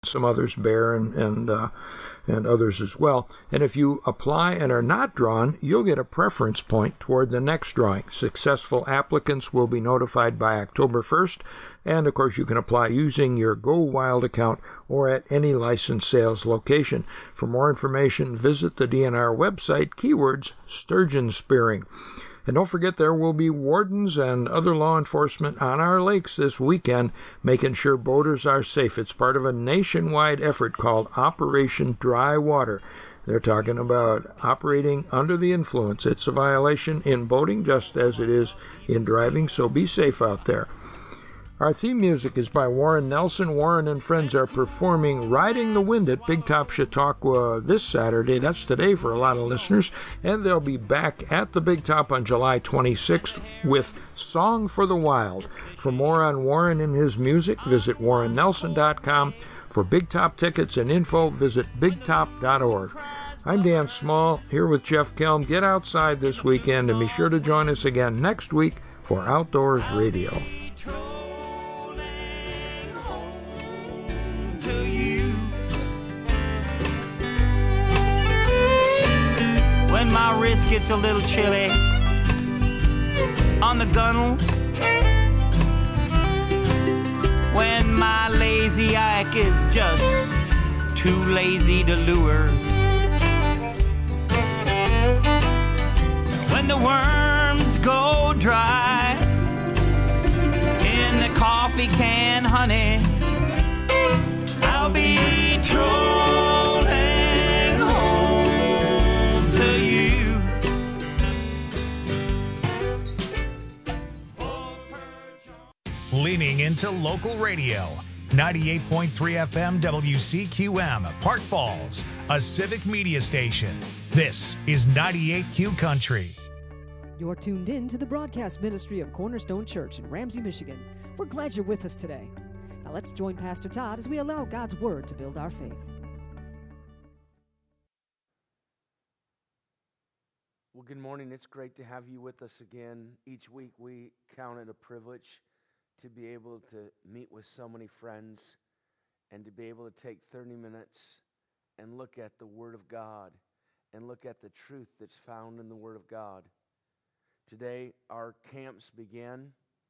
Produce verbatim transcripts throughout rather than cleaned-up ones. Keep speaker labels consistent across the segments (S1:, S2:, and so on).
S1: some others, Bear and and uh, and others as well. And if you apply and are not drawn, you'll get a preference point toward the next drawing. Successful applicants will be notified by October first, and of course you can apply using your Go Wild account or at any licensed sales location. For more information, visit the D N R website, keywords sturgeon spearing. And don't forget, there will be wardens and other law enforcement on our lakes this weekend, making sure boaters are safe. It's part of a nationwide effort called Operation Dry Water. They're talking about operating under the influence. It's a violation in boating just as it is in driving, so be safe out there. Our theme music is by Warren Nelson. Warren and friends are performing Riding the Wind at Big Top Chautauqua this Saturday. That's today for a lot of listeners. And they'll be back at the Big Top on July twenty-sixth with Song for the Wild. For more on Warren and his music, visit warren nelson dot com. For Big Top tickets and info, visit big top dot org. I'm Dan Small, here with Jeff Kelm. Get outside this weekend and be sure to join us again next week for Outdoors Radio.
S2: When my wrist gets a little chilly on the gunnel, when my lazy ike is just too lazy to lure, when the worms go dry in the coffee can, honey, I'll be trolling home to you.
S3: Leaning into local radio. ninety-eight point three F M W C Q M, Park Falls, a civic media station. This is ninety-eight Q Country.
S4: You're tuned in to the broadcast ministry of Cornerstone Church in Ramsey, Michigan. We're glad you're with us today. Now let's join Pastor Todd as we allow God's Word to build our faith.
S5: Well, good morning. It's great to have you with us again. Each week we count it a privilege to be able to meet with so many friends and to be able to take thirty minutes and look at the Word of God and look at the truth that's found in the Word of God. Today our camps begin,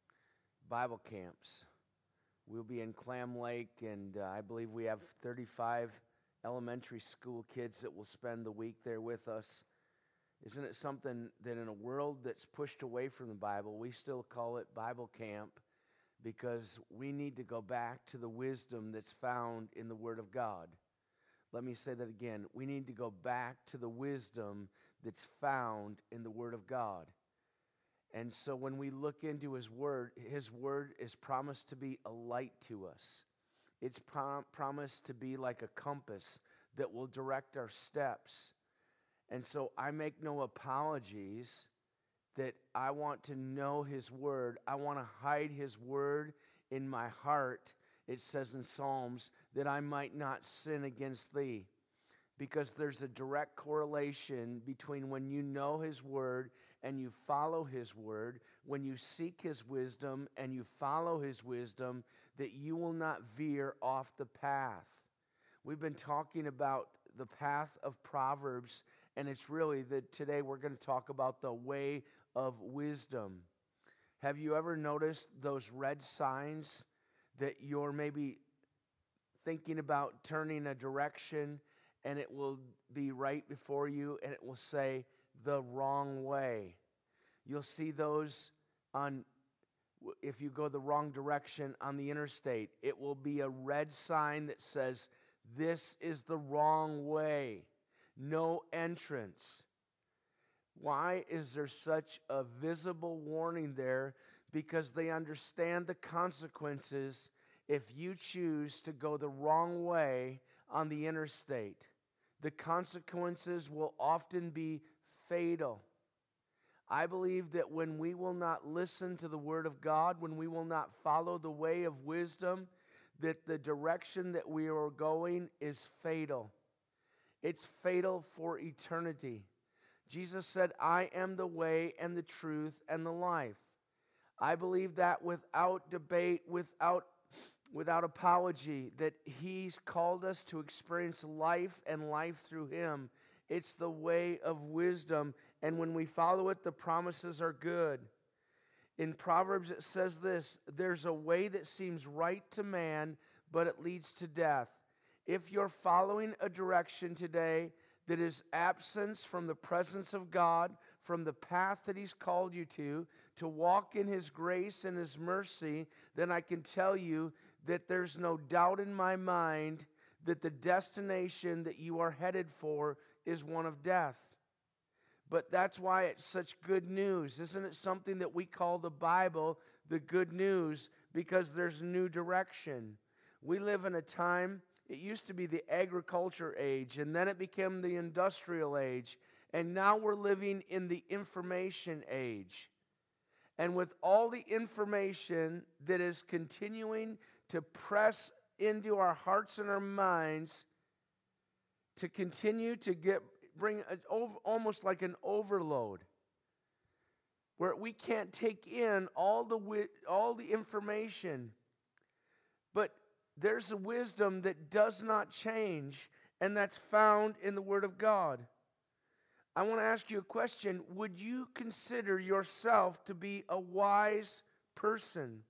S5: Bible camps. We'll be in Clam Lake, and uh, I believe we have thirty-five elementary school kids that will spend the week there with us. Isn't it something that in a world that's pushed away from the Bible, we still call it Bible camp, because we need to go back to the wisdom that's found in the Word of God. Let me say that again. We need to go back to the wisdom that's found in the Word of God. And so when we look into His Word, His Word is promised to be a light to us. It's prom- promised to be like a compass that will direct our steps. And so I make no apologies that I want to know His Word. I want to hide His Word in my heart. It says in Psalms that I might not sin against Thee. Because there's a direct correlation between when you know His Word and you follow His Word, when you seek His wisdom and you follow His wisdom, that you will not veer off the path. We've been talking about the path of Proverbs, and it's really that today we're going to talk about the way of wisdom. Have you ever noticed those red signs that you're maybe thinking about turning a direction, and it will be right before you, and it will say the wrong way? You'll see those on, if you go the wrong direction on the interstate, it will be a red sign that says, this is the wrong way, no entrance. Why is there such a visible warning there? Because they understand the consequences if you choose to go the wrong way on the interstate. The consequences will often be fatal. I believe that when we will not listen to the Word of God, when we will not follow the way of wisdom, that the direction that we are going is fatal. It's fatal for eternity. Jesus said, I am the way and the truth and the life. I believe that without debate, without without apology that He's called us to experience life and life through Him. It's the way of wisdom, and when we follow it, the promises are good. In Proverbs it says this, there's a way that seems right to man, but it leads to death. If you're following a direction today that is absence from the presence of God, from the path that He's called you to, to walk in His grace and His mercy, then I can tell you that there's no doubt in my mind that the destination that you are headed for is one of death. But that's why it's such good news. Isn't it something that we call the Bible the good news? Because there's new direction. We live in a time, it used to be the agriculture age, and then it became the industrial age, and now we're living in the information age. And with all the information that is continuing to press into our hearts and our minds, to continue to get bring a, over, almost like an overload, where we can't take in all the all the information. But there's a wisdom that does not change, and that's found in the Word of God. I want to ask you a question. Would you consider yourself to be a wise person?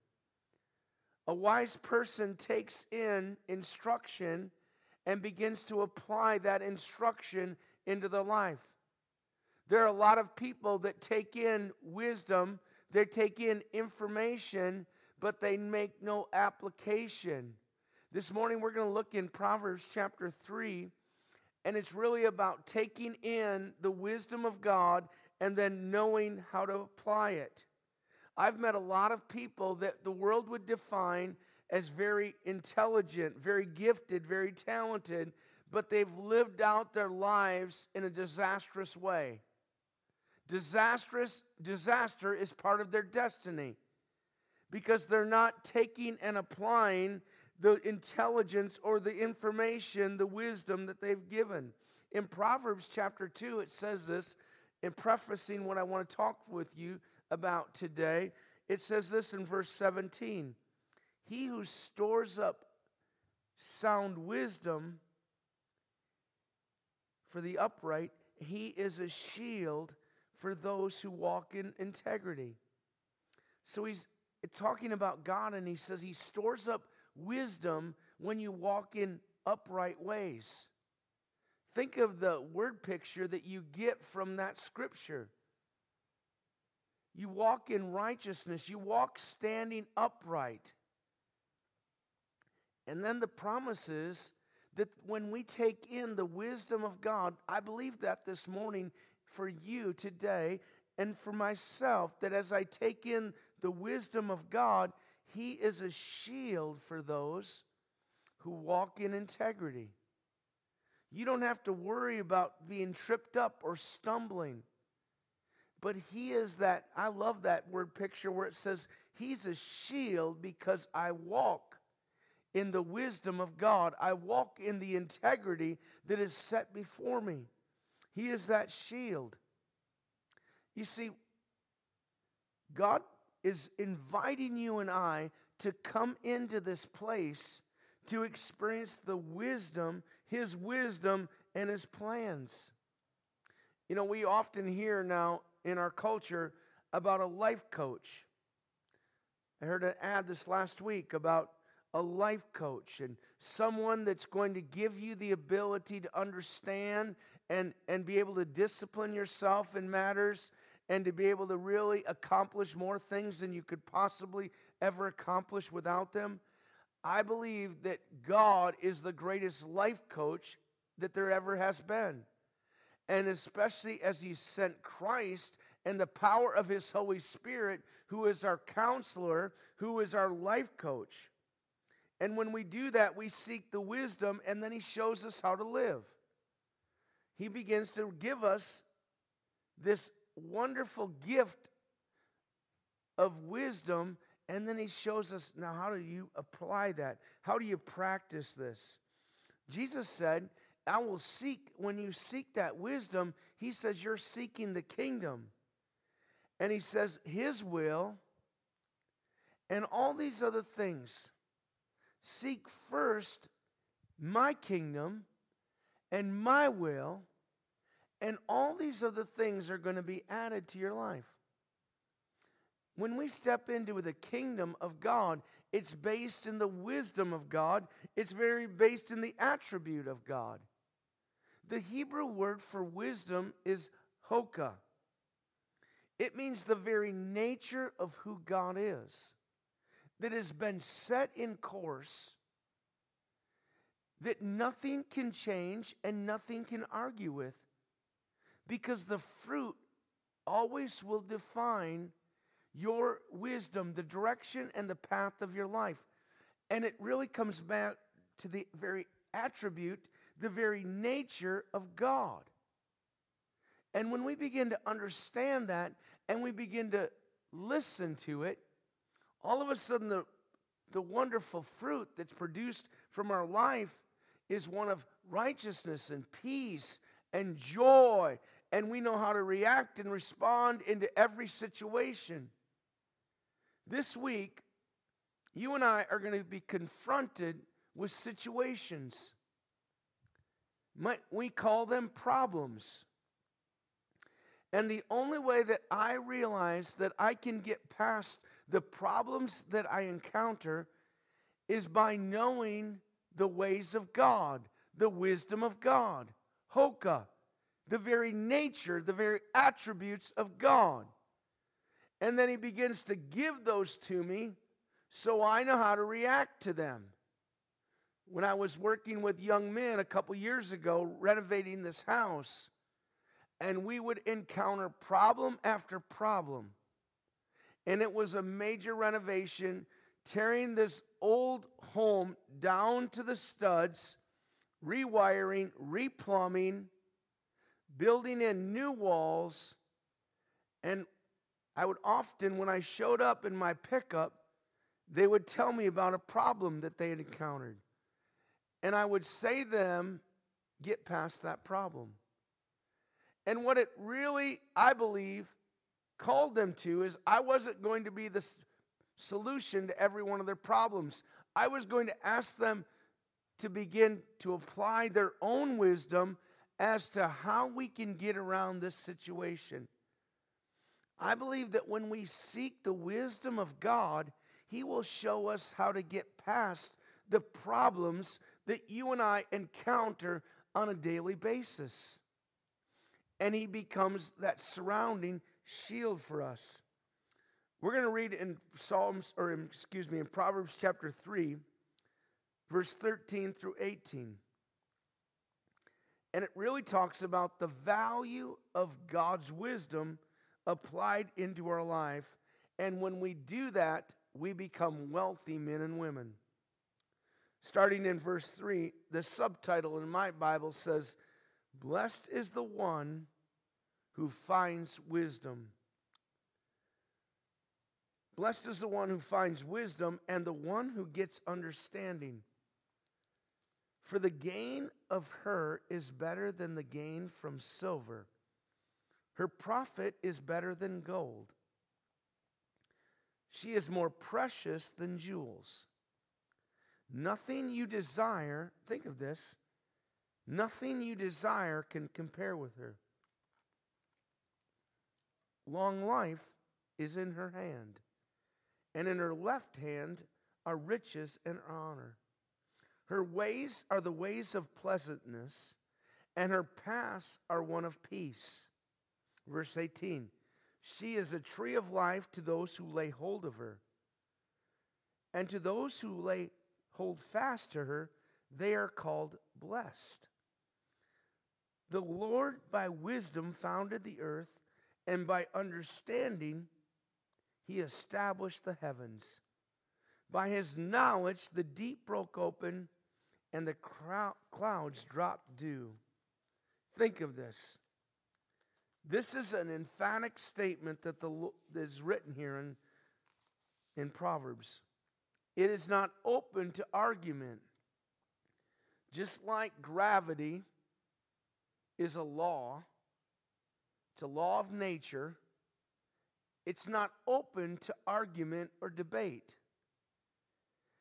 S5: A wise person takes in instruction and begins to apply that instruction into their life. There are a lot of people that take in wisdom, they take in information, but they make no application. This morning we're going to look in Proverbs chapter three, and it's really about taking in the wisdom of God and then knowing how to apply it. I've met a lot of people that the world would define as very intelligent, very gifted, very talented, but they've lived out their lives in a disastrous way. Disastrous, disaster is part of their destiny because they're not taking and applying the intelligence or the information, the wisdom that they've given. In Proverbs chapter two, it says this, in prefacing what I want to talk with you about today, it says this in verse seventeen. He who stores up sound wisdom for the upright, he is a shield for those who walk in integrity. So he's talking about God, and he says he stores up wisdom when you walk in upright ways. Think of the word picture that you get from that scripture. You walk in righteousness. You walk standing upright. And then the promise is that when we take in the wisdom of God, I believe that this morning for you today and for myself, that as I take in the wisdom of God, He is a shield for those who walk in integrity. You don't have to worry about being tripped up or stumbling. But He is that, I love that word picture where it says, He's a shield because I walk in the wisdom of God. I walk in the integrity that is set before me. He is that shield. You see, God is inviting you and I to come into this place to experience the wisdom, His wisdom and His plans. You know, we often hear now in our culture about a life coach. I heard an ad this last week about a life coach and someone that's going to give you the ability to understand and, and be able to discipline yourself in matters and to be able to really accomplish more things than you could possibly ever accomplish without them. I believe that God is the greatest life coach that there ever has been. And especially as He sent Christ and the power of His Holy Spirit, who is our counselor, who is our life coach. And when we do that, we seek the wisdom, and then He shows us how to live. He begins to give us this wonderful gift of wisdom, and then He shows us, now how do you apply that? How do you practice this? Jesus said, I will seek, when you seek that wisdom, He says you're seeking the kingdom. And He says His will and all these other things seek first my kingdom and my will, and all these other things are going to be added to your life. When we step into the kingdom of God, it's based in the wisdom of God. It's very based in the attribute of God. The Hebrew word for wisdom is hoka. It means the very nature of who God is, that has been set in course, that nothing can change and nothing can argue with, because the fruit always will define your wisdom, the direction and the path of your life. And it really comes back to the very attribute, the very nature of God. And when we begin to understand that and we begin to listen to it, all of a sudden the, the wonderful fruit that's produced from our life is one of righteousness and peace and joy. And we know how to react and respond into every situation. This week, you and I are going to be confronted with situations. We call them problems. And the only way that I realize that I can get past the problems that I encounter is by knowing the ways of God, the wisdom of God, hoka, the very nature, the very attributes of God. And then he begins to give those to me so I know how to react to them. When I was working with young men a couple years ago, renovating this house, and we would encounter problem after problem. And it was a major renovation, tearing this old home down to the studs, rewiring, replumbing, building in new walls. And I would often, when I showed up in my pickup, they would tell me about a problem that they had encountered. And I would say to them, get past that problem. And what it really, I believe, called them to is I wasn't going to be the solution to every one of their problems. I was going to ask them to begin to apply their own wisdom as to how we can get around this situation. I believe that when we seek the wisdom of God, He will show us how to get past the problems that you and I encounter on a daily basis. And He becomes that surrounding shield for us. We're going to read in Psalms, or in, excuse me, in Proverbs chapter three, verse thirteen through eighteen. And it really talks about the value of God's wisdom applied into our life. And when we do that, we become wealthy men and women. Starting in verse three, the subtitle in my Bible says, "Blessed is the one who finds wisdom." Blessed is the one who finds wisdom and the one who gets understanding. For the gain of her is better than the gain from silver. Her profit is better than gold. She is more precious than jewels. Nothing you desire, think of this, nothing you desire can compare with her. Long life is in her hand, and in her left hand are riches and honor. Her ways are the ways of pleasantness, and her paths are one of peace. Verse eighteen, she is a tree of life to those who lay hold of her. And to those who lay hold fast to her, they are called blessed. The Lord by wisdom founded the earth, and by understanding He established the heavens. By His knowledge the deep broke open, and the crowd, clouds dropped dew. Think of this. This is an emphatic statement that, the, that is written here in, in Proverbs. It is not open to argument. Just like gravity is a law, it's a law of nature, it's not open to argument or debate.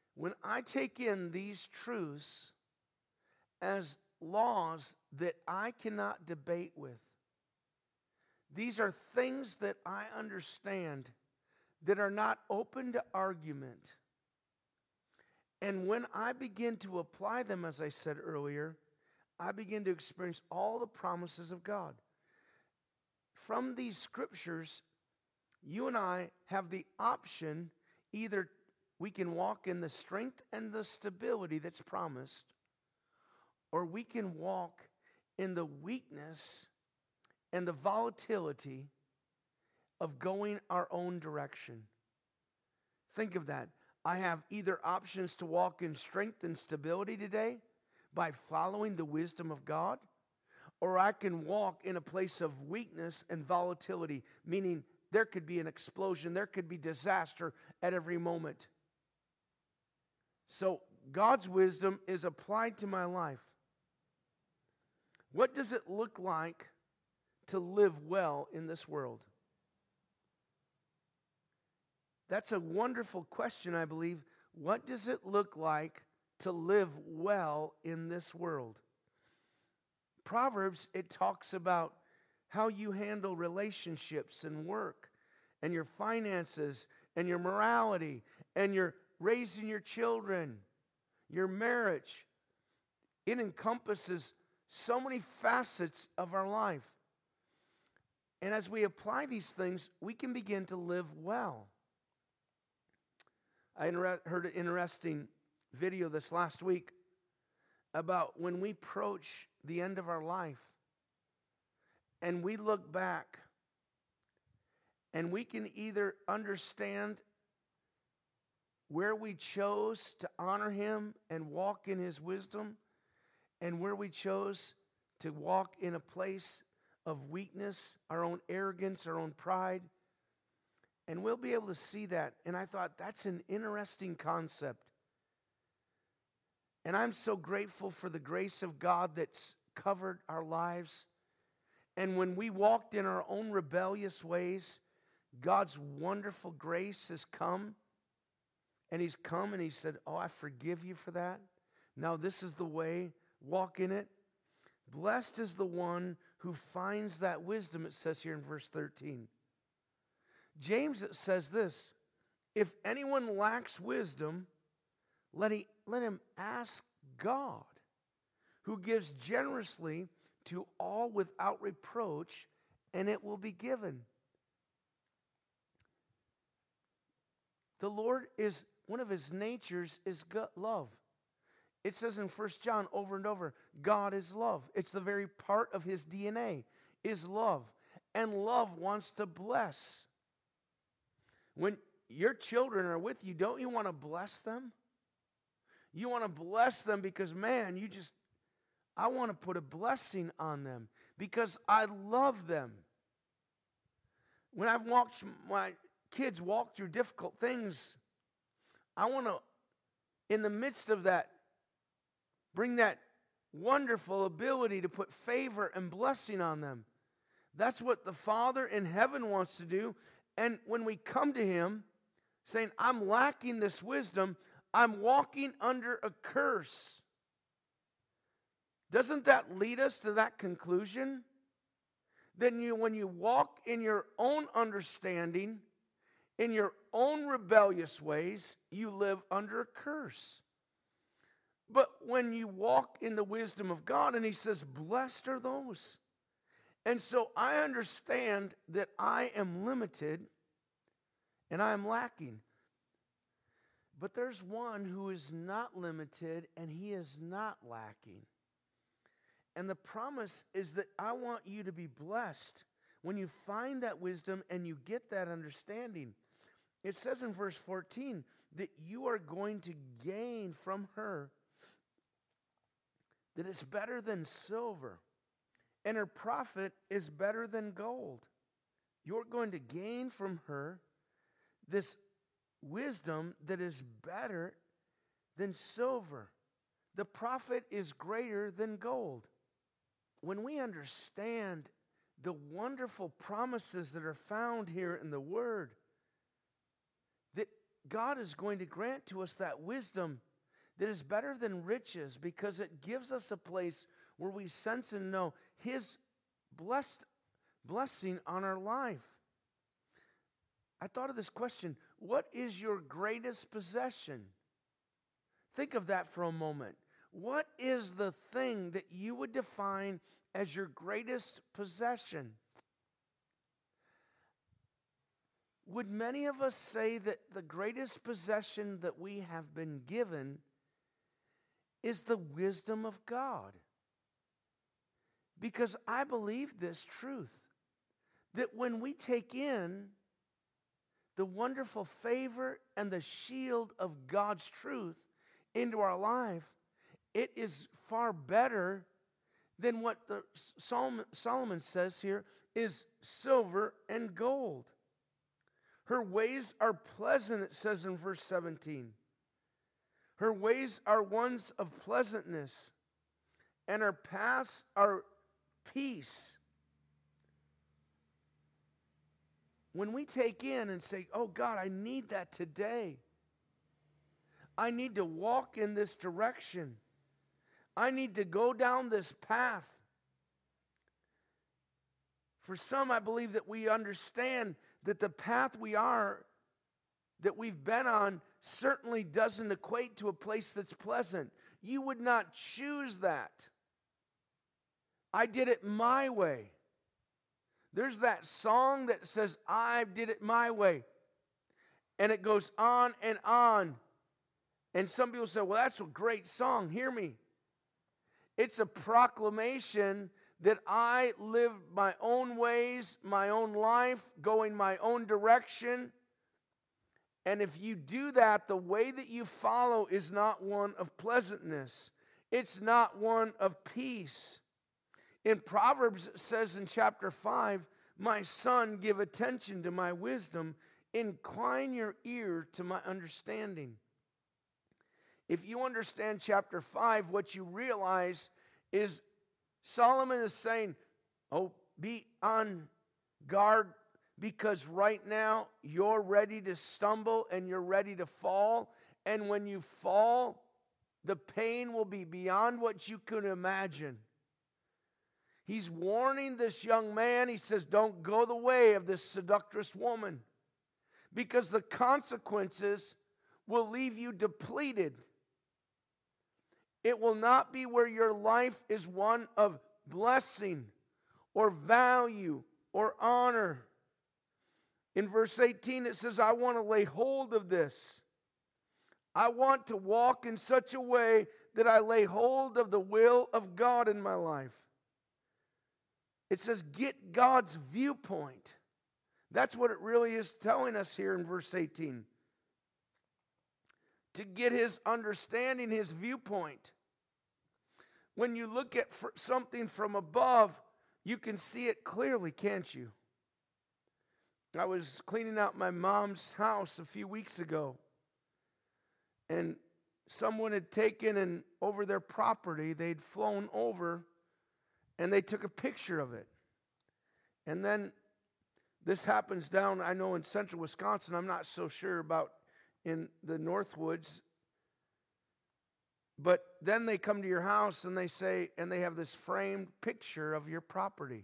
S5: When I take in these truths as laws that I cannot debate with, these are things that I understand that are not open to argument. And when I begin to apply them, as I said earlier, I begin to experience all the promises of God. From these scriptures, you and I have the option, either we can walk in the strength and the stability that's promised, or we can walk in the weakness and the volatility of going our own direction. Think of that. I have either options to walk in strength and stability today by following the wisdom of God, or I can walk in a place of weakness and volatility, meaning there could be an explosion, there could be disaster at every moment. So God's wisdom is applied to my life. What does it look like to live well in this world? That's a wonderful question, I believe. What does it look like to live well in this world? Proverbs, it talks about how you handle relationships and work and your finances and your morality and your raising your children, your marriage. It encompasses so many facets of our life. And as we apply these things, we can begin to live well. I heard an interesting video this last week about when we approach the end of our life and we look back and we can either understand where we chose to honor Him and walk in His wisdom, and where we chose to walk in a place of weakness, our own arrogance, our own pride. And we'll be able to see that. And I thought, that's an interesting concept. And I'm so grateful for the grace of God that's covered our lives. And when we walked in our own rebellious ways, God's wonderful grace has come. And He's come and He said, oh, I forgive you for that. Now this is the way. Walk in it. Blessed is the one who finds that wisdom, it says here in verse thirteen. James says this, if anyone lacks wisdom, let, he, let him ask God, who gives generously to all without reproach, and it will be given. The Lord is, one of His natures is love. It says in First John over and over, God is love. It's the very part of His D N A, is love. And love wants to bless. When your children are with you, don't you want to bless them? You want to bless them because, man, you just, I want to put a blessing on them because I love them. When I've watched my kids walk through difficult things, I want to, in the midst of that, bring that wonderful ability to put favor and blessing on them. That's what the Father in heaven wants to do. And when we come to Him saying, I'm lacking this wisdom, I'm walking under a curse. Doesn't that lead us to that conclusion? Then you, when you walk in your own understanding, in your own rebellious ways, you live under a curse. But when you walk in the wisdom of God, and He says, blessed are those. And so I understand that I am limited and I am lacking. But there's one who is not limited and he is not lacking. And the promise is that I want you to be blessed when you find that wisdom and you get that understanding. It says in verse fourteen that you are going to gain from her that it's better than silver, and her profit is better than gold. You're going to gain from her this wisdom that is better than silver. The profit is greater than gold. When we understand the wonderful promises that are found here in the Word, that God is going to grant to us that wisdom that is better than riches, because it gives us a place where we sense and know His blessed blessing on our life. I thought of this question: what is your greatest possession? Think of that for a moment. What is the thing that you would define as your greatest possession? Would many of us say that the greatest possession that we have been given is the wisdom of God? Because I believe this truth, that when we take in the wonderful favor and the shield of God's truth into our life, it is far better than what the Solomon, Solomon says here is silver and gold. Her ways are pleasant, it says in verse seventeen. Her ways are ones of pleasantness, and her paths are peace. When we take in and say, oh God, I need that today. I need to walk in this direction. I need to go down this path. For some, I believe that we understand that the path we are, that we've been on, certainly doesn't equate to a place that's pleasant. You would not choose that. I did it my way. There's that song that says, I did it my way. And it goes on and on. And some people say, well, that's a great song. Hear me. It's a proclamation that I live my own ways, my own life, going my own direction. And if you do that, the way that you follow is not one of pleasantness. It's not one of peace. In Proverbs, it says in chapter five, my son, give attention to my wisdom. Incline your ear to my understanding. If you understand chapter five, what you realize is Solomon is saying, oh, be on guard, because right now you're ready to stumble and you're ready to fall. And when you fall, the pain will be beyond what you could imagine. He's warning this young man. He says, don't go the way of this seductress woman, because the consequences will leave you depleted. It will not be where your life is one of blessing or value or honor. In verse eighteen, it says, I want to lay hold of this. I want to walk in such a way that I lay hold of the will of God in my life. It says, get God's viewpoint. That's what it really is telling us here in verse eighteen. To get His understanding, His viewpoint. When you look at something from above, you can see it clearly, can't you? I was cleaning out my mom's house a few weeks ago, and someone had taken and over their property, they'd flown over, and they took a picture of it. And then this happens down, I know, in central Wisconsin. I'm not so sure about in the Northwoods. But then they come to your house and they say, and they have this framed picture of your property.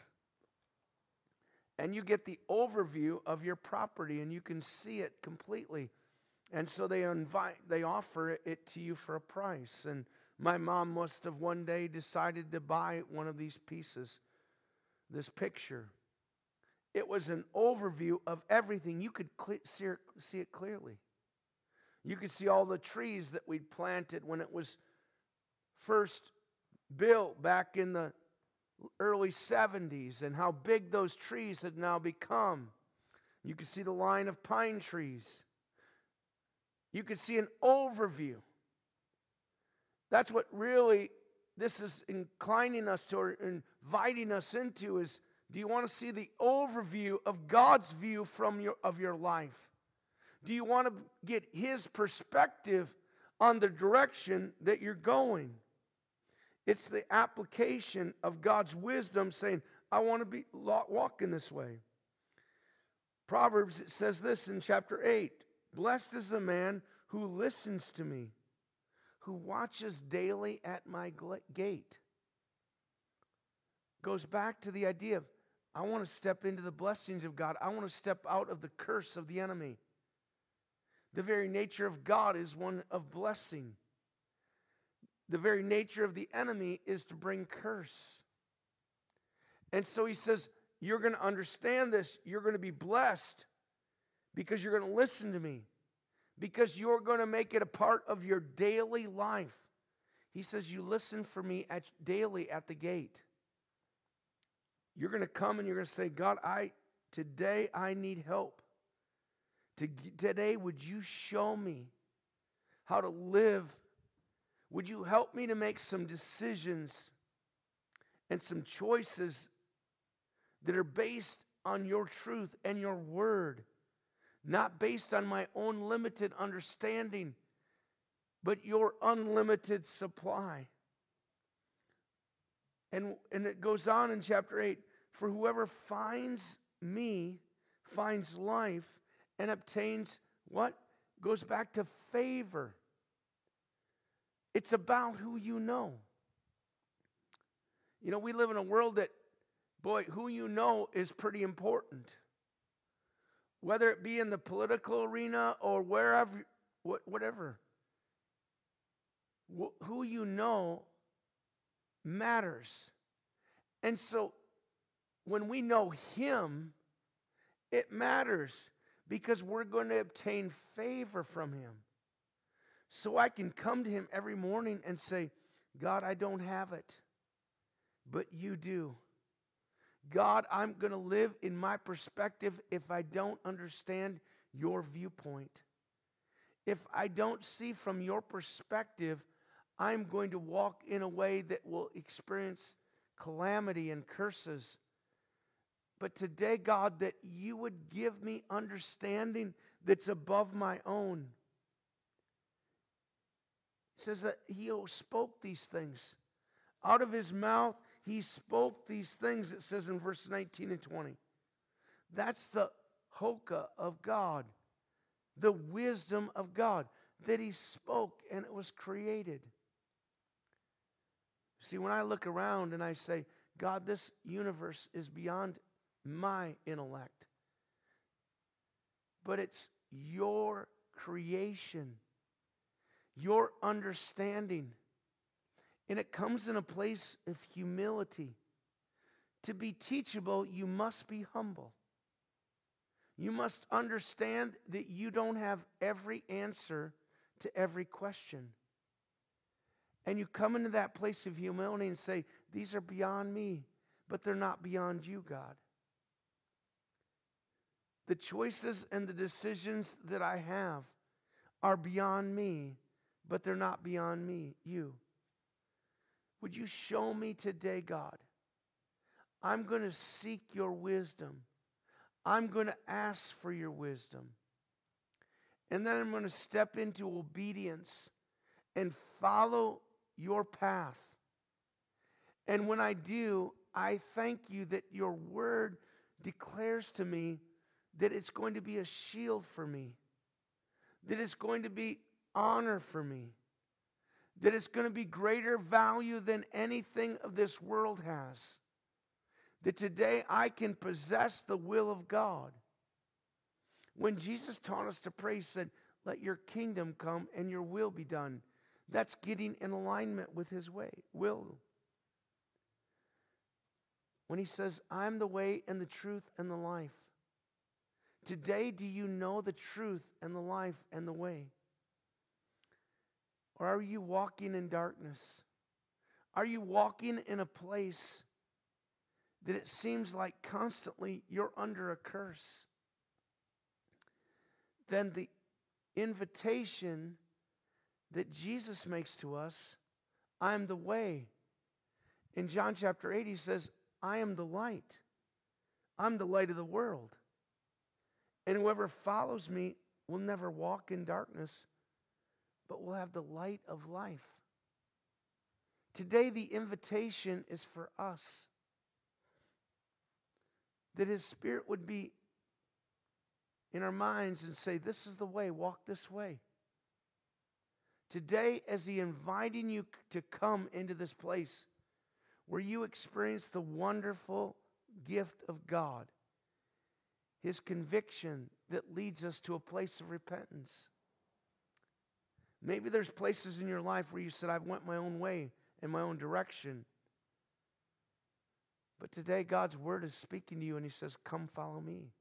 S5: And you get the overview of your property and you can see it completely. And so they invite, they offer it to you for a price. And my mom must have one day decided to buy one of these pieces, this picture. It was an overview of everything. You could cle- see it clearly. You could see all the trees that we'd planted when it was first built back in the early seventies, and how big those trees had now become. You could see the line of pine trees. You could see an overview. That's what really this is inclining us to, or inviting us into, is, do you want to see the overview of God's view from your of your life? Do you want to get His perspective on the direction that you're going? It's the application of God's wisdom saying, I want to be walking this way. Proverbs, it says this in chapter eight. Blessed is the man who listens to me, who watches daily at my gate. Goes back to the idea of, I want to step into the blessings of God. I want to step out of the curse of the enemy. The very nature of God is one of blessing. The very nature of the enemy is to bring curse. And so he says, you're going to understand this. You're going to be blessed because you're going to listen to me. Because you're going to make it a part of your daily life. He says, you listen for me at, daily at the gate. You're going to come and you're going to say, God, I today I need help. To, today, would you show me how to live? Would you help me to make some decisions and some choices that are based on your truth and your word, not based on my own limited understanding, but your unlimited supply. And, and it goes on in chapter eight, for whoever finds me finds life and obtains what? Goes back to favor. It's about who you know. You know, we live in a world that, boy, who you know is pretty important. Whether it be in the political arena or wherever, whatever. Who you know matters. And so when we know Him, it matters because we're going to obtain favor from Him. So I can come to Him every morning and say, God, I don't have it, but you do. God, I'm going to live in my perspective if I don't understand your viewpoint. If I don't see from your perspective, I'm going to walk in a way that will experience calamity and curses. But today, God, that you would give me understanding that's above my own. It says that He spoke these things. Out of His mouth, He spoke these things, it says in verse nineteen and twenty. That's the hoka of God, the wisdom of God, that He spoke and it was created. See, when I look around and I say, God, this universe is beyond my intellect, but it's your creation, your understanding. And it comes in a place of humility. To be teachable, you must be humble. You must understand that you don't have every answer to every question. And you come into that place of humility and say, these are beyond me, but they're not beyond you, God. The choices and the decisions that I have are beyond me, but they're not beyond me, you. Would you show me today, God? I'm going to seek your wisdom. I'm going to ask for your wisdom. And then I'm going to step into obedience and follow your path. And when I do, I thank you that your word declares to me that it's going to be a shield for me, that it's going to be honor for me, that it's going to be greater value than anything of this world has. That today I can possess the will of God. When Jesus taught us to pray, He said, let your kingdom come and your will be done. That's getting in alignment with His way, will. When He says, I'm the way and the truth and the life. Today, do you know the truth and the life and the way? Or are you walking in darkness? Are you walking in a place that it seems like constantly you're under a curse? Then the invitation that Jesus makes to us, I am the way. In John chapter eight, He says, I am the light. I'm the light of the world. And whoever follows me will never walk in darkness, but will have the light of life. Today, the invitation is for us. That His Spirit would be in our minds and say, this is the way, walk this way. Today, as He inviting you to come into this place where you experience the wonderful gift of God, His conviction that leads us to a place of repentance. Maybe there's places in your life where you said, I went my own way in my own direction. But today God's word is speaking to you and He says, come follow me.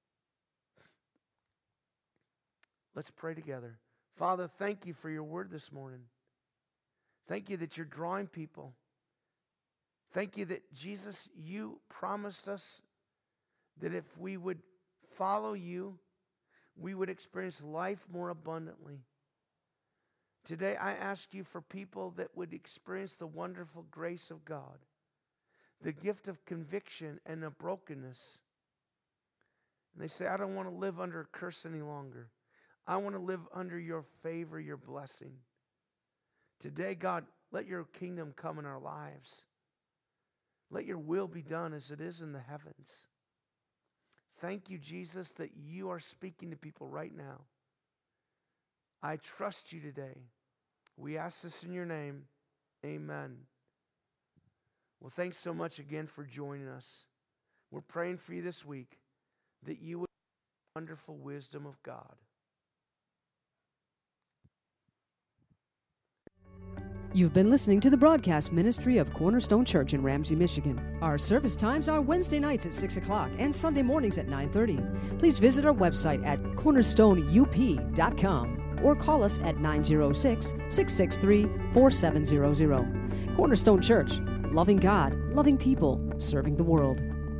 S5: Let's pray together. Father, thank you for your word this morning. Thank you that you're drawing people. Thank you that, Jesus, you promised us that if we would follow you, we would experience life more abundantly. Today, I ask you for people that would experience the wonderful grace of God, the gift of conviction and of brokenness. And they say, I don't want to live under a curse any longer. I want to live under your favor, your blessing. Today, God, let your kingdom come in our lives. Let your will be done as it is in the heavens. Thank you, Jesus, that you are speaking to people right now. I trust you today. We ask this in your name. Amen. Well, thanks so much again for joining us. We're praying for you this week that you would have the wonderful wisdom of God.
S4: You've been listening to the broadcast ministry of Cornerstone Church in Ramsey, Michigan. Our service times are Wednesday nights at six o'clock and Sunday mornings at nine thirty. Please visit our website at cornerstone u p dot com or call us at nine oh six, six six three, four seven zero zero. Cornerstone Church, loving God, loving people, serving the world.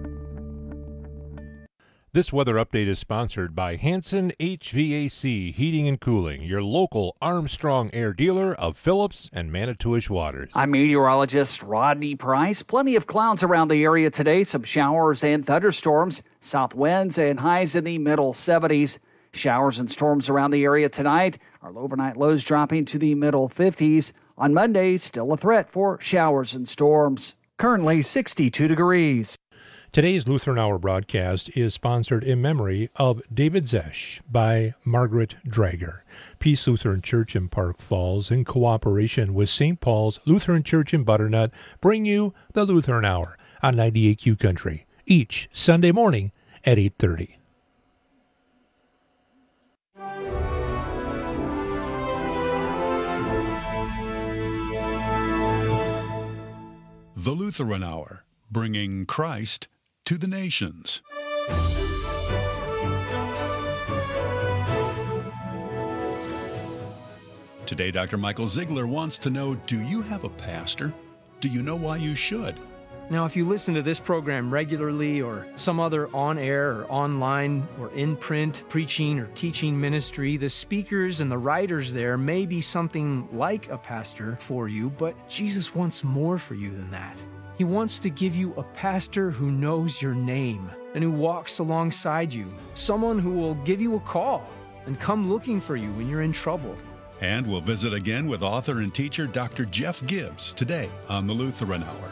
S6: This weather update is sponsored by Hanson H V A C Heating and Cooling, your local Armstrong Air dealer of Phillips and Manitowish waters.
S7: I'm meteorologist Rodney Price. Plenty of clouds around the area today, some showers and thunderstorms, south winds and highs in the middle seventies. Showers and storms around the area tonight. Our overnight lows dropping to the middle fifties. On Monday, still a threat for showers and storms. Currently sixty-two degrees.
S6: Today's Lutheran Hour broadcast is sponsored in memory of David Zesch by Margaret Drager. Peace Lutheran Church in Park Falls, in cooperation with Saint Paul's Lutheran Church in Butternut, bring you the Lutheran Hour on ninety-eight Q Country, each Sunday morning at eight thirty.
S8: The Lutheran Hour, bringing Christ to the nations. Today, Doctor Michael Ziegler wants to know, do you have a pastor? Do you know why you should?
S9: Now, if you listen to this program regularly or some other on-air or online or in-print preaching or teaching ministry, the speakers and the writers there may be something like a pastor for you, but Jesus wants more for you than that. He wants to give you a pastor who knows your name and who walks alongside you, someone who will give you a call and come looking for you when you're in trouble.
S8: And we'll visit again with author and teacher Doctor Jeff Gibbs today on the Lutheran Hour.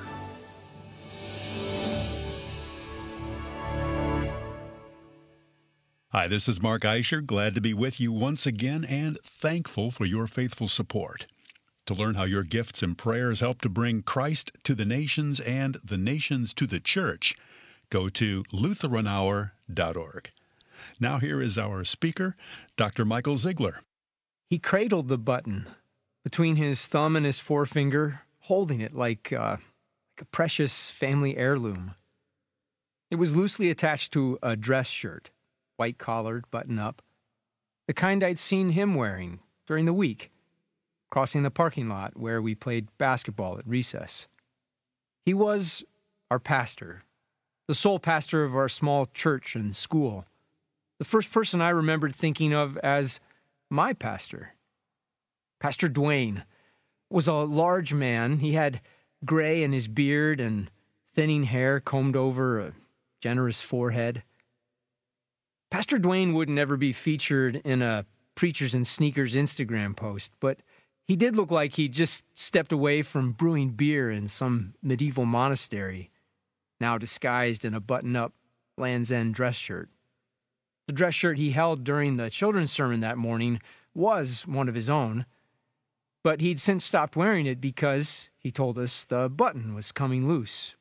S8: Hi, this is Mark Eicher. Glad to be with you once again and thankful for your faithful support. To learn how your gifts and prayers help to bring Christ to the nations and the nations to the church, go to lutheran hour dot org. Now here is our speaker, Doctor Michael Ziegler.
S9: He cradled the button between his thumb and his forefinger, holding it like, uh, like a precious family heirloom. It was loosely attached to a dress shirt, white-collared, button-up, the kind I'd seen him wearing during the week, crossing the parking lot where we played basketball at recess. He was our pastor, the sole pastor of our small church and school, the first person I remembered thinking of as my pastor. Pastor Dwayne was a large man. He had gray in his beard and thinning hair combed over a generous forehead. Pastor Dwayne would never be featured in a Preachers and Sneakers Instagram post, but he did look like he'd just stepped away from brewing beer in some medieval monastery, now disguised in a button-up Land's End dress shirt. The dress shirt he held during the children's sermon that morning was one of his own, but he'd since stopped wearing it because, he told us, the button was coming loose.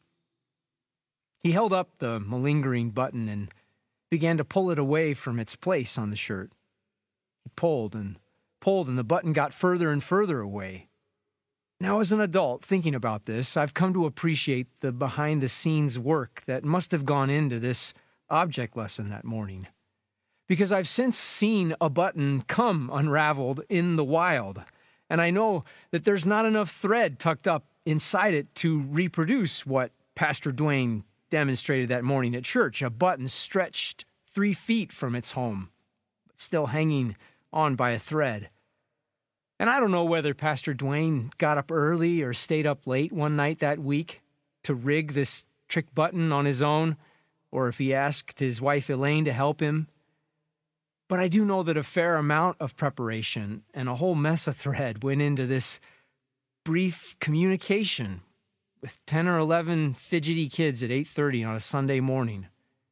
S9: He held up the malingering button and began to pull it away from its place on the shirt. He pulled and pulled, and the button got further and further away. Now, as an adult, thinking about this, I've come to appreciate the behind-the-scenes work that must have gone into this object lesson that morning, because I've since seen a button come unraveled in the wild, and I know that there's not enough thread tucked up inside it to reproduce what Pastor Dwayne demonstrated that morning at church, a button stretched three feet from its home, but still hanging on by a thread. And I don't know whether Pastor Dwayne got up early or stayed up late one night that week to rig this trick button on his own, or if he asked his wife Elaine to help him. But I do know that a fair amount of preparation and a whole mess of thread went into this brief communication with ten or eleven fidgety kids at eight thirty on a Sunday morning.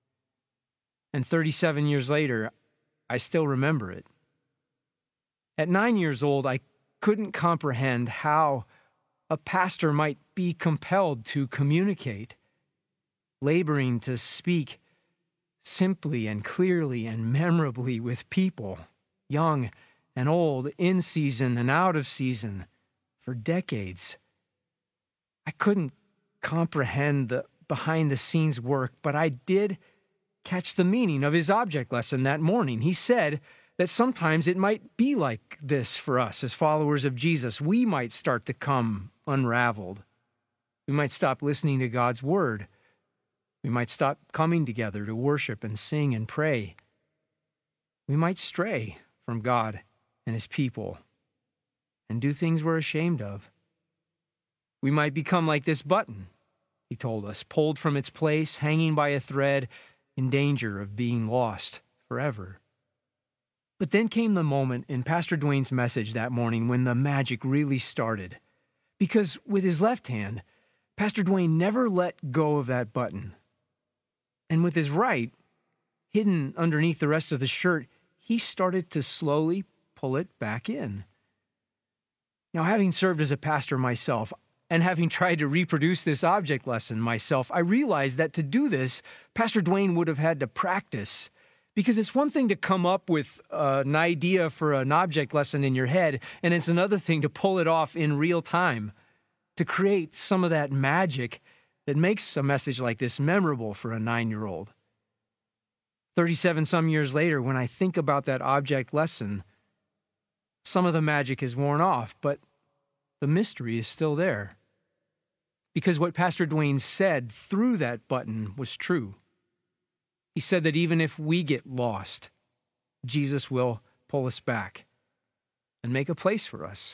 S9: And thirty-seven years later, I still remember it. At nine years old, I couldn't comprehend how a pastor might be compelled to communicate, laboring to speak simply and clearly and memorably with people, young and old, in season and out of season, for decades. I couldn't comprehend the behind-the-scenes work, but I did catch the meaning of his object lesson that morning. He said that sometimes it might be like this for us as followers of Jesus. We might start to come unraveled. We might stop listening to God's word. We might stop coming together to worship and sing and pray. We might stray from God and his people and do things we're ashamed of. We might become like this button, he told us, pulled from its place, hanging by a thread, in danger of being lost forever. But then came the moment in Pastor Dwayne's message that morning when the magic really started. Because with his left hand, Pastor Dwayne never let go of that button. And with his right, hidden underneath the rest of the shirt, he started to slowly pull it back in. Now, having served as a pastor myself, and having tried to reproduce this object lesson myself, I realized that to do this, Pastor Dwayne would have had to practice. Because it's one thing to come up with uh, an idea for an object lesson in your head, and it's another thing to pull it off in real time, to create some of that magic that makes a message like this memorable for a nine-year-old. thirty-seven some years later, when I think about that object lesson, some of the magic is worn off, but the mystery is still there. Because what Pastor Dwayne said through that button was true. He said that even if we get lost, Jesus will pull us back and make a place for us.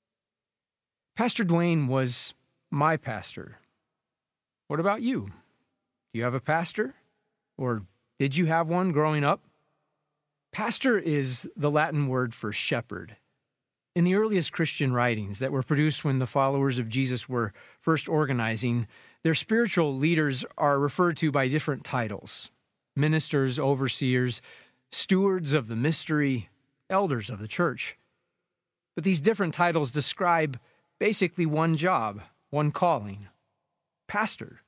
S9: Pastor Dwayne was my pastor. What about you? Do you have a pastor? Or did you have one growing up? Pastor is the Latin word for shepherd. In the earliest Christian writings that were produced when the followers of Jesus were first organizing, their spiritual leaders are referred to by different titles: ministers, overseers, stewards of the mystery, elders of the church. But these different titles describe basically one job, one calling: pastor.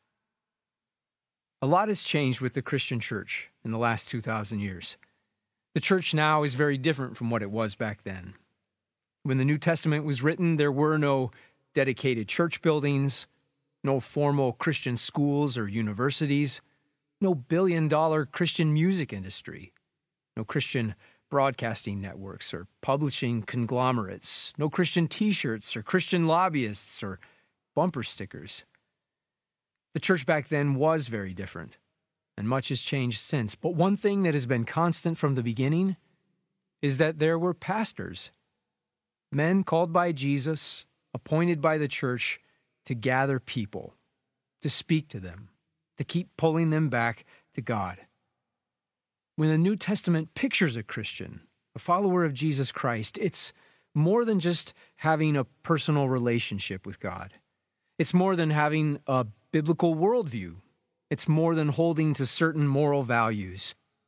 S9: A lot has changed with the Christian church in the last two thousand years. The church now is very different from what it was back then. When the New Testament was written, there were no dedicated church buildings, no formal Christian schools or universities, no billion-dollar Christian music industry, no Christian broadcasting networks or publishing conglomerates, no Christian t-shirts or Christian lobbyists or bumper stickers. The church back then was very different, and much has changed since. But one thing that has been constant from the beginning is that there were pastors, men called by Jesus, appointed by the church to gather people, to speak to them, to keep pulling them back to God. When the New Testament pictures a Christian, a follower of Jesus Christ, it's more than just having a personal relationship with God. It's more than having a biblical worldview. It's more than holding to certain moral values.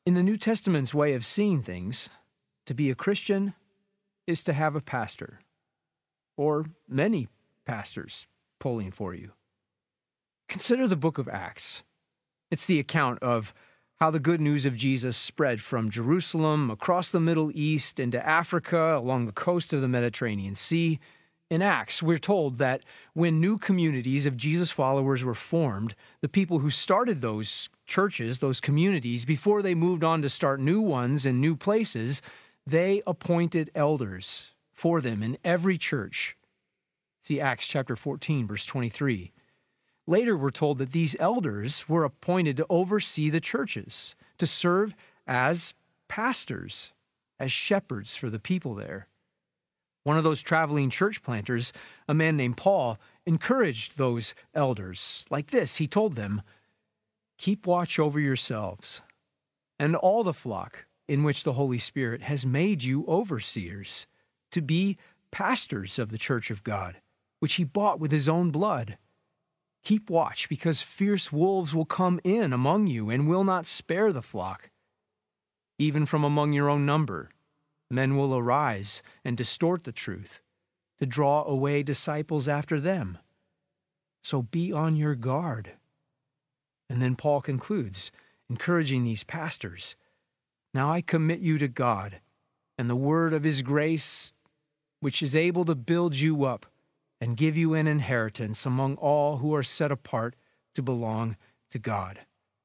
S9: In the New Testament's way of seeing things, to be a Christian is to have a pastor, or many pastors pulling for you. Consider the book of Acts. It's the account of how the good news of Jesus spread from Jerusalem across the Middle East into Africa along the coast of the Mediterranean Sea. In Acts, we're told that when new communities of Jesus followers were formed, the people who started those churches, those communities, before they moved on to start new ones in new places, they appointed elders for them in every church. See Acts chapter fourteen, verse twenty-three. Later, we're told that these elders were appointed to oversee the churches, to serve as pastors, as shepherds for the people there. One of those traveling church planters, a man named Paul, encouraged those elders like this. He told them, "Keep watch over yourselves and all the flock in which the Holy Spirit has made you overseers, to be pastors of the church of God, which he bought with his own blood. Keep watch, because fierce wolves will come in among you and will not spare the flock. Even from among your own number, men will arise and distort the truth, to draw away disciples after them. So be on your guard." And then Paul concludes, encouraging these pastors, "Now I commit you to God and the word of his grace, which is able to build you up and give you an inheritance among all who are set apart to belong to God."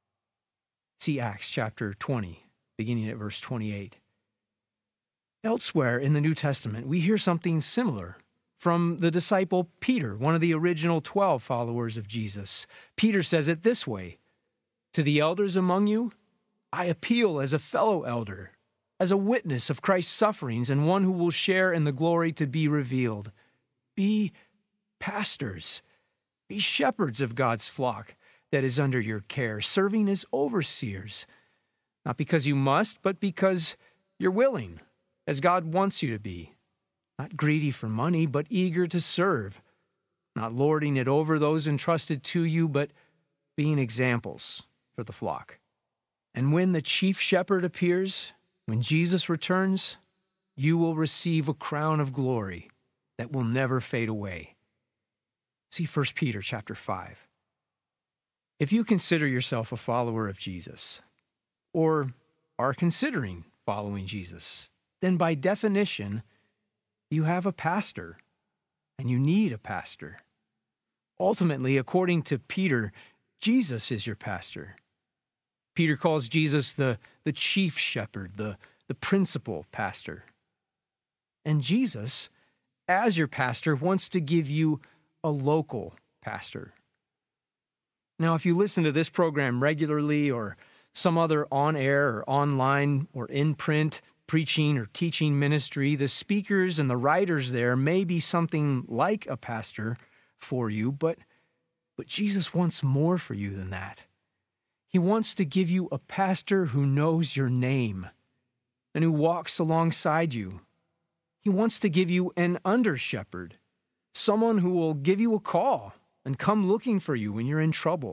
S9: See Acts chapter twenty, beginning at verse twenty-eight. Elsewhere in the New Testament, we hear something similar from the disciple Peter, one of the original twelve followers of Jesus. Peter says it this way, "To the elders among you, I appeal as a fellow elder, as a witness of Christ's sufferings and one who will share in the glory to be revealed. Be pastors, be shepherds of God's flock that is under your care, serving as overseers, not because you must, but because you're willing, as God wants you to be, not greedy for money, but eager to serve, not lording it over those entrusted to you, but being examples for the flock. And when the chief shepherd appears, when Jesus returns, you will receive a crown of glory that will never fade away." See First Peter chapter five. If you consider yourself a follower of Jesus, or are considering following Jesus, then by definition, you have a pastor, and you need a pastor. Ultimately, according to Peter, Jesus is your pastor. Peter calls Jesus the, the chief shepherd, the, the principal pastor. And Jesus, as your pastor, wants to give you a local pastor. Now, if you listen to this program regularly, or some other on-air or online or in-print preaching or teaching ministry, the speakers and the writers there may be something like a pastor for you, but, but Jesus wants more for you than that. He wants to give you a pastor who knows your name and who walks alongside you. He wants to give you an under-shepherd, someone who will give you a call and come looking for you when you're in trouble.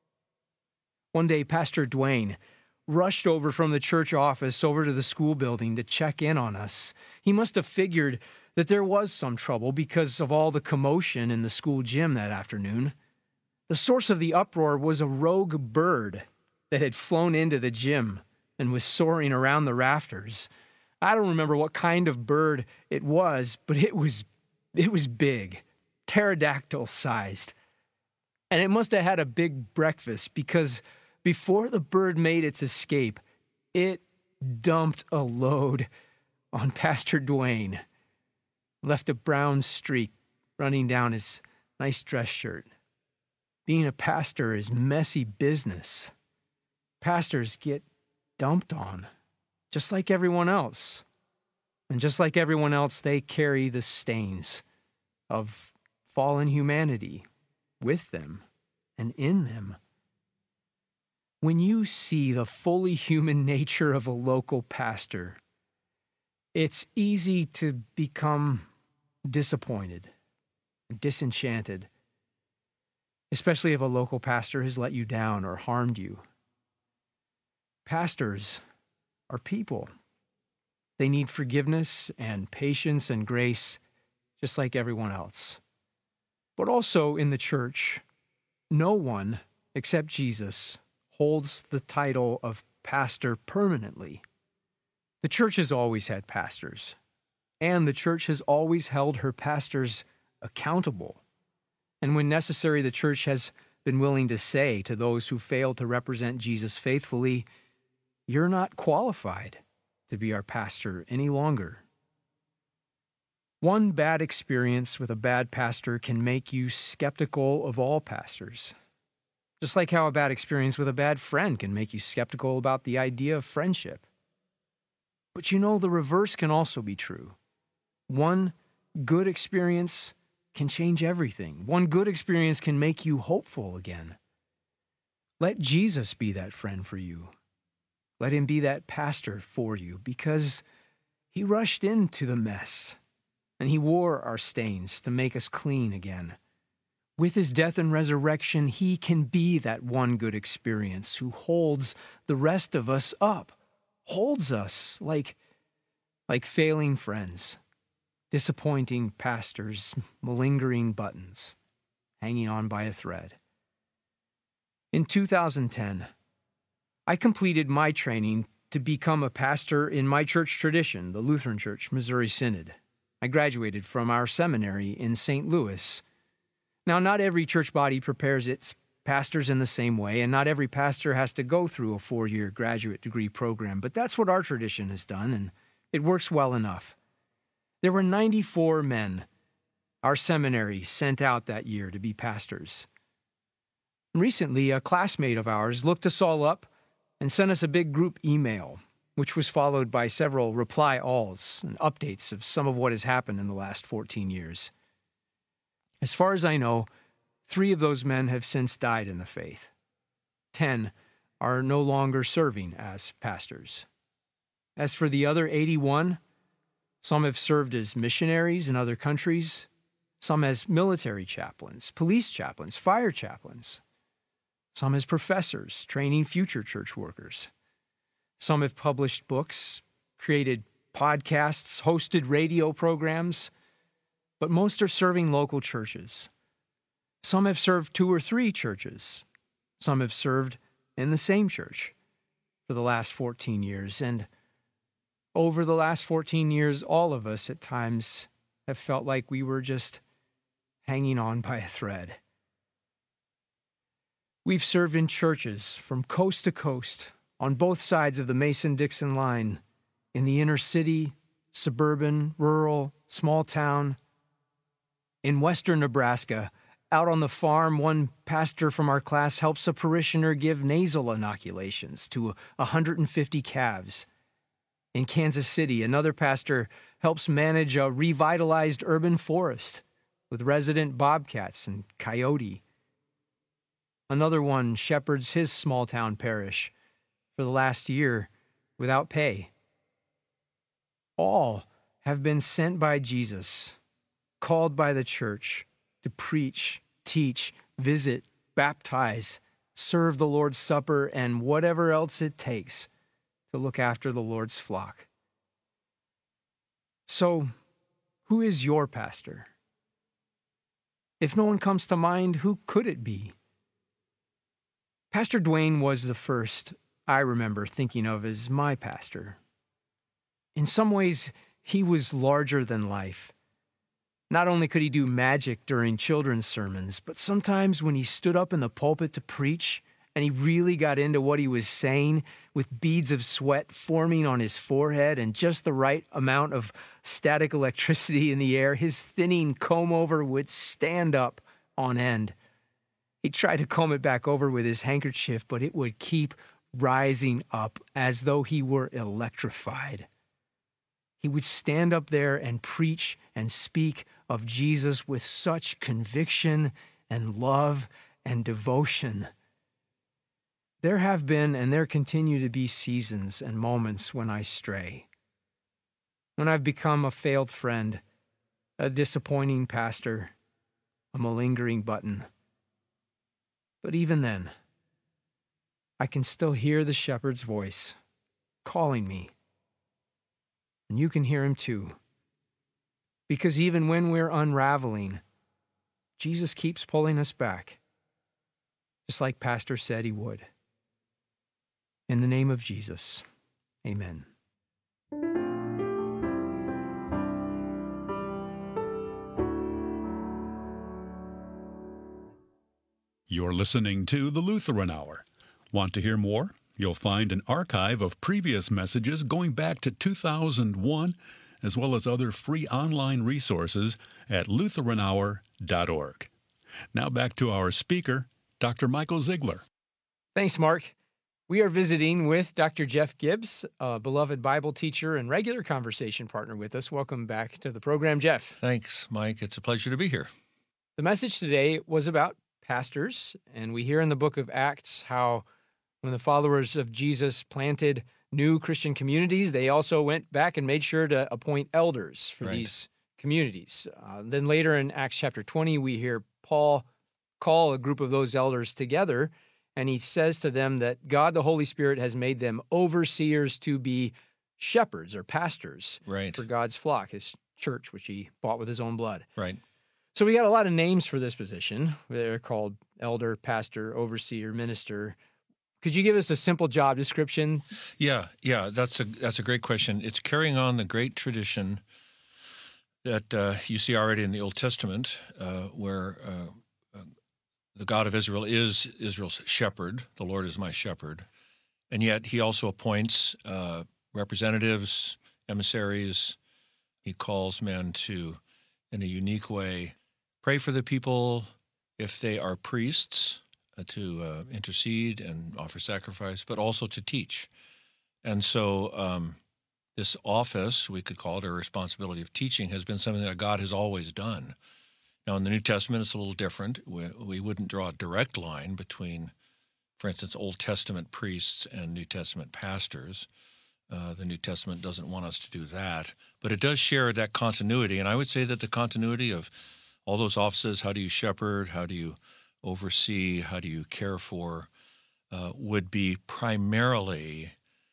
S9: One day, Pastor Dwayne rushed over from the church office over to the school building to check in on us. He must have figured that there was some trouble because of all the commotion in the school gym that afternoon. The source of the uproar was a rogue bird that had flown into the gym and was soaring around the rafters. I don't remember what kind of bird it was, but it was it was big, pterodactyl-sized. And it must have had a big breakfast, because before the bird made its escape, it dumped a load on Pastor Dwayne, left a brown streak running down his nice dress shirt. Being a pastor is messy business. Pastors get dumped on, just like everyone else. And just like everyone else, they carry the stains of fallen humanity with them and in them. When you see the fully human nature of a local pastor, it's easy to become disappointed, disenchanted, especially if a local pastor has let you down or harmed you. Pastors are people. They need forgiveness and patience and grace, just like everyone else. But also in the church, no one except Jesus holds the title of pastor permanently. The church has always had pastors, and the church has always held her pastors accountable. And when necessary, the church has been willing to say to those who fail to represent Jesus faithfully, "You're not qualified to be our pastor any longer." One bad experience with a bad pastor can make you skeptical of all pastors, just like how a bad experience with a bad friend can make you skeptical about the idea of friendship. But you know, the reverse can also be true. One good experience can change everything. One good experience can make you hopeful again. Let Jesus be that friend for you. Let him be that pastor for you, because he rushed into the mess and he wore our stains to make us clean again. With his death and resurrection, he can be that one good experience who holds the rest of us up, holds us like, like failing friends, disappointing pastors, malingering buttons, hanging on by a thread. In two thousand ten, I completed my training to become a pastor in my church tradition, the Lutheran Church Missouri Synod. I graduated from our seminary in Saint Louis. Now, not every church body prepares its pastors in the same way, and not every pastor has to go through a four-year graduate degree program, but that's what our tradition has done, and it works well enough. There were ninety-four men our seminary sent out that year to be pastors. Recently, a classmate of ours looked us all up and sent us a big group email, which was followed by several reply-alls and updates of some of what has happened in the last fourteen years. As far as I know, three of those men have since died in the faith. Ten are no longer serving as pastors. As for the other eighty-one, some have served as missionaries in other countries, some as military chaplains, police chaplains, fire chaplains, some as professors training future church workers. Some have published books, created podcasts, hosted radio programs, but most are serving local churches. Some have served two or three churches. Some have served in the same church for the last fourteen years. And over the last fourteen years, all of us at times have felt like we were just hanging on by a thread. We've served in churches from coast to coast, on both sides of the Mason-Dixon line, in the inner city, suburban, rural, small town. In western Nebraska, out on the farm, one pastor from our class helps a parishioner give nasal inoculations to one hundred fifty calves. In Kansas City, another pastor helps manage a revitalized urban forest with resident bobcats and coyote. Another one shepherds his small-town parish for the last year without pay. All have been sent by Jesus, called by the church to preach, teach, visit, baptize, serve the Lord's Supper, and whatever else it takes to look after the Lord's flock. So, who is your pastor? If no one comes to mind, who could it be? Pastor Dwayne was the first I remember thinking of as my pastor. In some ways, he was larger than life. Not only could he do magic during children's sermons, but sometimes when he stood up in the pulpit to preach and he really got into what he was saying, with beads of sweat forming on his forehead and just the right amount of static electricity in the air, his thinning comb-over would stand up on end. He'd try to comb it back over with his handkerchief, but it would keep rising up as though he were electrified. He would stand up there and preach and speak of Jesus with such conviction and love and devotion. There have been and there continue to be seasons and moments when I stray, when I've become a failed friend, a disappointing pastor, a malingering button. But even then, I can still hear the shepherd's voice calling me. And you can hear him too. Because even when we're unraveling, Jesus keeps pulling us back, just like Pastor said he would. In the name of Jesus, amen.
S8: You're listening to the Lutheran Hour. Want to hear more? You'll find an archive of previous messages going back to two thousand one, as well as other free online resources at lutheran hour dot org. Now back to our speaker, Doctor Michael Ziegler.
S9: Thanks, Mark. We are visiting with Doctor Jeff Gibbs, a beloved Bible teacher and regular conversation partner with us. Welcome back to the program, Jeff.
S10: Thanks, Mike. It's a pleasure to be here.
S9: The message today was about pastors, and we hear in the book of Acts how when the followers of Jesus planted new Christian communities, they also went back and made sure to appoint elders for
S10: Right.
S9: these communities. Uh, then later in Acts chapter twenty, we hear Paul call a group of those elders together, and he says to them that God, the Holy Spirit, has made them overseers to be shepherds or pastors
S10: Right.
S9: for God's flock, his church, which he bought with his own blood.
S10: Right.
S9: So we got a lot of names for this position. They're called elder, pastor, overseer, minister. Could you give us a simple job description?
S10: Yeah, yeah, that's a that's a great question. It's carrying on the great tradition that uh, you see already in the Old Testament, uh, where uh, uh, the God of Israel is Israel's shepherd. The Lord is my shepherd. And yet he also appoints uh, representatives, emissaries. He calls men to, in a unique way, pray for the people if they are priests, uh, to uh, intercede and offer sacrifice, but also to teach. And so um, this office, we could call it a responsibility of teaching, has been something that God has always done. Now, in the New Testament, it's a little different. We, we wouldn't draw a direct line between, for instance, Old Testament priests and New Testament pastors. Uh, the New Testament doesn't want us to do that, but it does share that continuity. And I would say that the continuity of all those offices, how do you shepherd, how do you oversee, how do you care for, uh, would be primarily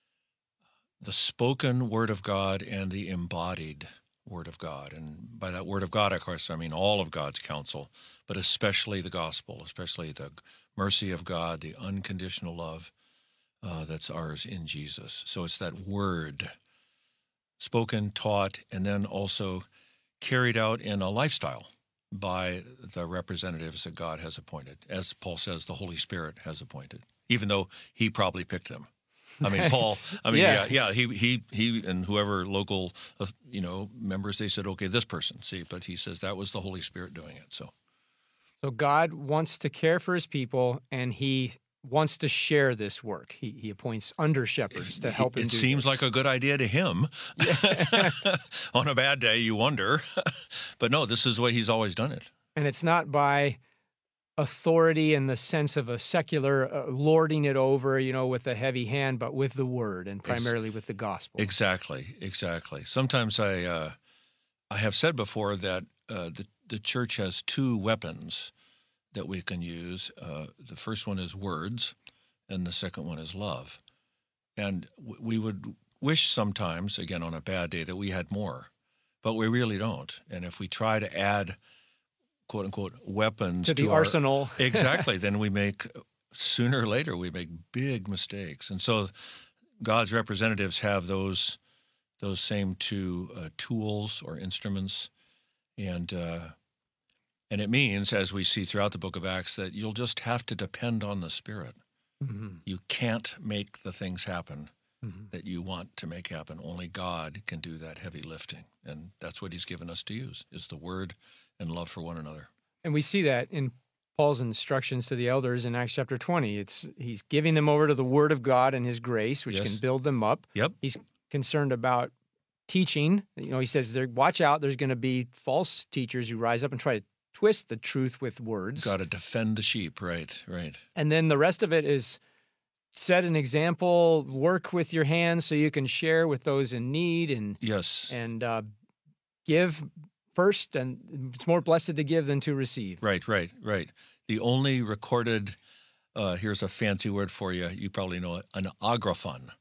S10: the spoken Word of God and the embodied Word of God. And by that Word of God, of course, I mean all of God's counsel, but especially the gospel, especially the mercy of God, the unconditional love uh, that's ours in Jesus. So it's that Word, spoken, taught, and then also carried out in a lifestyle by the representatives that God has appointed. As Paul says, the Holy Spirit has appointed, even though he probably picked them. I mean, Paul, I mean, yeah, yeah, yeah he, he, he, and whoever local, uh, you know, members, they said, okay, this person, see, but he says that was the Holy Spirit doing it, so.
S9: So God wants to care for his people, and he wants to share this work. He, he appoints under-shepherds to help
S10: it,
S9: him
S10: It
S9: do
S10: seems
S9: this.
S10: like a good idea to him. On a bad day, you wonder. But no, this is the way he's always done it.
S9: And it's not by authority in the sense of a secular uh, lording it over, you know, with a heavy hand, but with the word and primarily with the gospel.
S10: Exactly, exactly. Sometimes I uh, I have said before that uh, the, the church has two weapons that we can use. Uh, the first one is words, and the second one is love. And w- we would wish sometimes, again, on a bad day, that we had more, but we really don't. And if we try to add quote unquote weapons
S9: to the
S10: to our,
S9: arsenal.
S10: exactly, then we make, sooner or later, we make big mistakes. And so God's representatives have those those same two uh, tools or instruments. And uh, and it means, as we see throughout the book of Acts, that you'll just have to depend on the Spirit.
S9: Mm-hmm.
S10: You can't make the things happen
S9: Mm-hmm.
S10: that you want to make happen. Only God can do that heavy lifting. And that's what he's given us to use, is the word and love for one another.
S9: And we see that in Paul's instructions to the elders in Acts chapter twenty. It's he's giving them over to the word of God and his grace, which
S10: Yes.
S9: can build them up.
S10: Yep.
S9: He's concerned about teaching. You know, he says, there, watch out, there's going to be false teachers who rise up and try to twist the truth with words.
S10: Got to defend the sheep, right, right.
S9: And then the rest of it is set an example, work with your hands so you can share with those in need, and
S10: Yes.
S9: and uh, give first, and it's more blessed to give than to receive.
S10: Right, right, right. The only recorded, uh, here's a fancy word for you, you probably know it, an agraphon.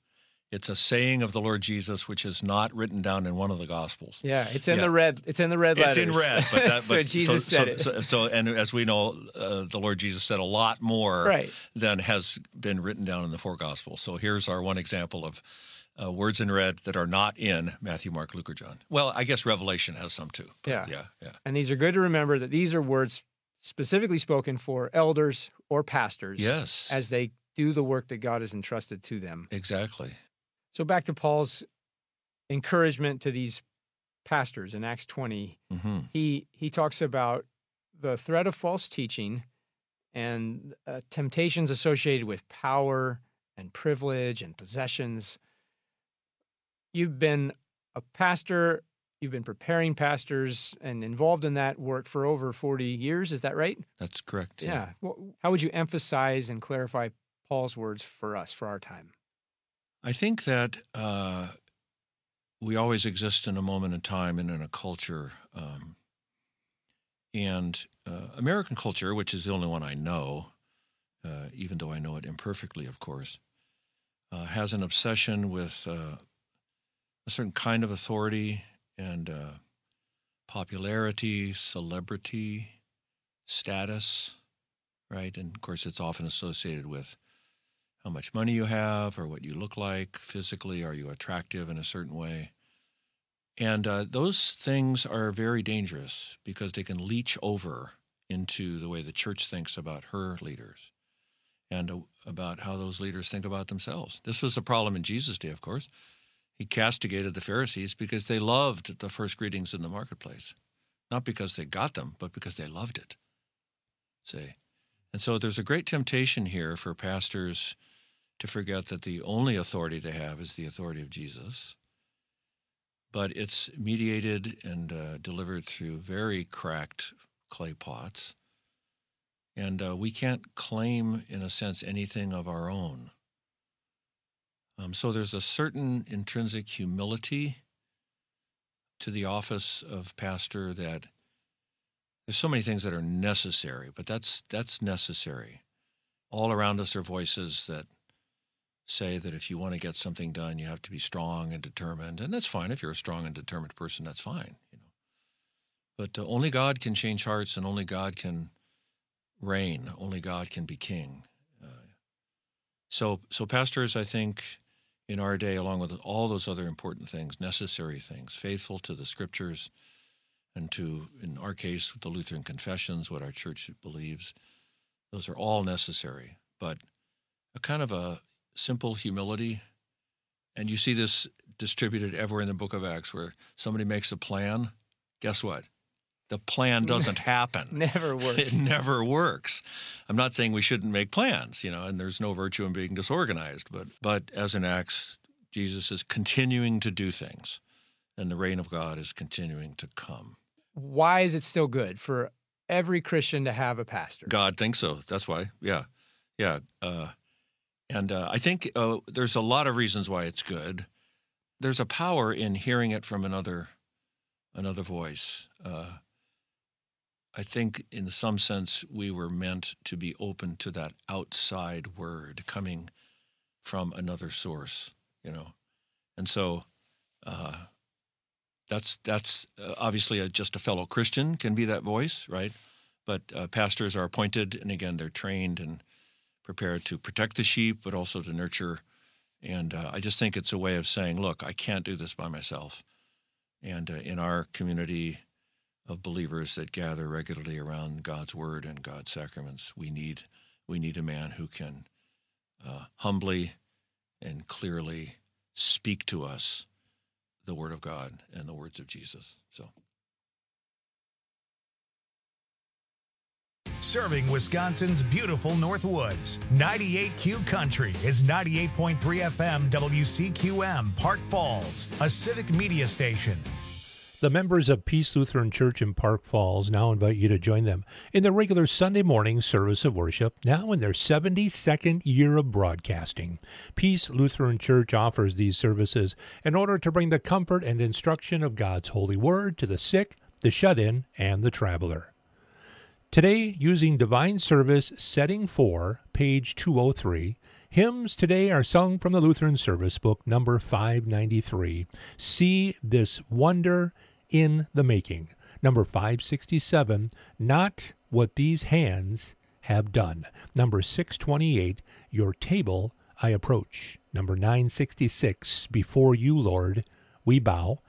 S10: It's a saying of the Lord Jesus, which is not written down in one of the Gospels.
S9: Yeah, it's in
S10: yeah.
S9: the red. It's in the red letters.
S10: It's in red, but that,
S9: so
S10: but
S9: Jesus
S10: so,
S9: said
S10: so,
S9: it.
S10: So, so, and as we know, uh, the Lord Jesus said a lot more
S9: right.
S10: than has been written down in the four Gospels. So here's our one example of uh, words in red that are not in Matthew, Mark, Luke, or John. Well, I guess Revelation has some too.
S9: Yeah,
S10: yeah, yeah.
S9: And these are good to remember that these are words specifically spoken for elders or pastors.
S10: Yes,
S9: as they do the work that God has entrusted to them.
S10: Exactly.
S9: So back to Paul's encouragement to these pastors in Acts twenty,
S10: mm-hmm.
S9: he he talks about the threat of false teaching and uh, temptations associated with power and privilege and possessions. You've been a pastor, you've been preparing pastors and involved in that work for over forty years, is that right?
S10: That's correct.
S9: Yeah.
S10: yeah.
S9: Well, how would you emphasize and clarify Paul's words for us, for our time?
S10: I think that uh, we always exist in a moment in time and in a culture. Um, and uh, American culture, which is the only one I know, uh, even though I know it imperfectly, of course, uh, has an obsession with uh, a certain kind of authority and uh, popularity, celebrity, status, right? And, of course, it's often associated with how much money you have or what you look like physically. Are you attractive in a certain way? And uh, those things are very dangerous because they can leach over into the way the church thinks about her leaders and uh, about how those leaders think about themselves. This was a problem in Jesus' day, of course. He castigated the Pharisees because they loved the first greetings in the marketplace, not because they got them, but because they loved it. See? And so there's a great temptation here for pastors to forget that the only authority they have is the authority of Jesus, but it's mediated and uh, delivered through very cracked clay pots, and uh, we can't claim, in a sense, anything of our own. Um, so there's a certain intrinsic humility to the office of pastor that there's so many things that are necessary, but that's that's necessary. All around us are voices that say that if you want to get something done, you have to be strong and determined, and that's fine. If you're a strong and determined person, that's fine, you know. But uh, only God can change hearts, and only God can reign. Only God can be king. Uh, so, so pastors, I think, in our day, along with all those other important things, necessary things, faithful to the Scriptures, and to, in our case, the Lutheran confessions, what our church believes, those are all necessary. But a kind of a simple humility, and you see this distributed everywhere in the book of Acts, where somebody makes a plan, guess what? The plan doesn't happen.
S9: Never works.
S10: It never works. I'm not saying we shouldn't make plans, you know, and there's no virtue in being disorganized, but but as in Acts, Jesus is continuing to do things, and the reign of God is continuing to come.
S9: Why is it still good for every Christian to have a pastor?
S10: God thinks so. That's why. Yeah. Yeah. Uh, and uh, I think uh, there's a lot of reasons why it's good. There's a power in hearing it from another another voice. Uh, I think in some sense we were meant to be open to that outside word coming from another source, you know. And so uh, that's that's uh, obviously a, just a fellow Christian can be that voice, right? But uh, pastors are appointed, and again, they're trained and prepared to protect the sheep, but also to nurture. And uh, I just think it's a way of saying, look, I can't do this by myself. And uh, in our community of believers that gather regularly around God's word and God's sacraments, we need we need a man who can uh, humbly and clearly speak to us the word of God and the words of Jesus. So.
S3: Serving Wisconsin's beautiful Northwoods. ninety-eight Q Country is ninety-eight point three F M W C Q M, Park Falls, a civic media station.
S6: The members of Peace Lutheran Church in Park Falls now invite you to join them in the regular Sunday morning service of worship, now in their seventy-second year of broadcasting. Peace Lutheran Church offers these services in order to bring the comfort and instruction of God's holy word to the sick, the shut-in, and the traveler. Today, using Divine Service Setting four, page two oh three, Hymns today are sung from the Lutheran Service Book, number five ninety-three. See This Wonder in the Making. Number five sixty-seven, Not What These Hands Have Done. Number six twenty-eight, Your Table I Approach. Number nine sixty-six, Before You, Lord, We Bow.